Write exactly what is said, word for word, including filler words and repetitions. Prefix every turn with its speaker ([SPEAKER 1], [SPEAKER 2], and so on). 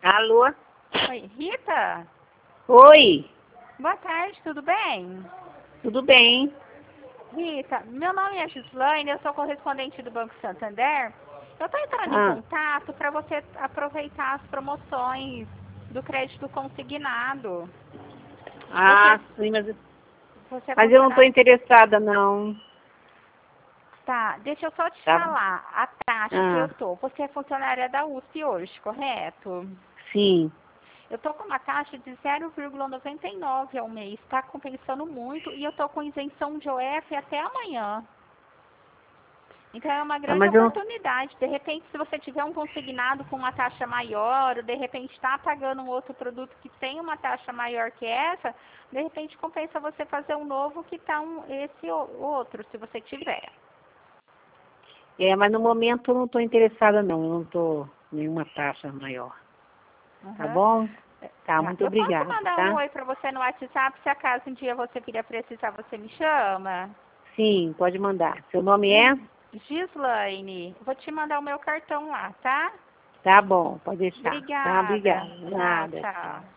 [SPEAKER 1] Alô?
[SPEAKER 2] Oi, Rita?
[SPEAKER 1] Oi,
[SPEAKER 2] Boa tarde, tudo bem?
[SPEAKER 1] tudo bem?
[SPEAKER 2] Rita, meu nome é Gislaine, eu sou correspondente do Banco Santander. Eu estou entrando em
[SPEAKER 1] Ah,
[SPEAKER 2] contato para você aproveitar as promoções do crédito consignado.
[SPEAKER 1] ah, sim, mas,
[SPEAKER 2] Você é
[SPEAKER 1] mas eu não estou
[SPEAKER 2] funcionário...
[SPEAKER 1] interessada, não.
[SPEAKER 2] Tá, deixa eu só te
[SPEAKER 1] Tá?
[SPEAKER 2] falar a taxa que eu
[SPEAKER 1] Ah,
[SPEAKER 2] tô. Você é funcionária da U S P hoje, correto?
[SPEAKER 1] sim.
[SPEAKER 2] Eu tô com uma taxa de zero vírgula noventa e nove ao mês, está compensando muito e eu tô com isenção de O F até amanhã. Então é uma
[SPEAKER 1] Ah,
[SPEAKER 2] grande
[SPEAKER 1] mas eu não...
[SPEAKER 2] oportunidade. De repente, se você tiver um consignado com uma taxa maior, ou de repente está pagando um outro produto que tem uma taxa maior que essa, de repente compensa você fazer um novo que está um, esse o- outro, se você tiver.
[SPEAKER 1] É, mas no momento eu não estou interessada, não. Eu não estou nenhuma taxa maior. Tá
[SPEAKER 2] Uhum.
[SPEAKER 1] bom? Tá,
[SPEAKER 2] Tá.
[SPEAKER 1] muito
[SPEAKER 2] Eu posso
[SPEAKER 1] obrigada,
[SPEAKER 2] mandar um
[SPEAKER 1] tá?
[SPEAKER 2] oi para você no WhatsApp, se acaso um dia você viria precisar, você me chama?
[SPEAKER 1] Sim, pode mandar. Seu nome é?
[SPEAKER 2] Hum, Gislaine, vou te mandar o meu cartão lá, tá?
[SPEAKER 1] Tá bom, pode deixar. Tá,
[SPEAKER 2] Obrigada.
[SPEAKER 1] obrigada.
[SPEAKER 2] Tchau,
[SPEAKER 1] Nada, tchau.
[SPEAKER 2] tchau.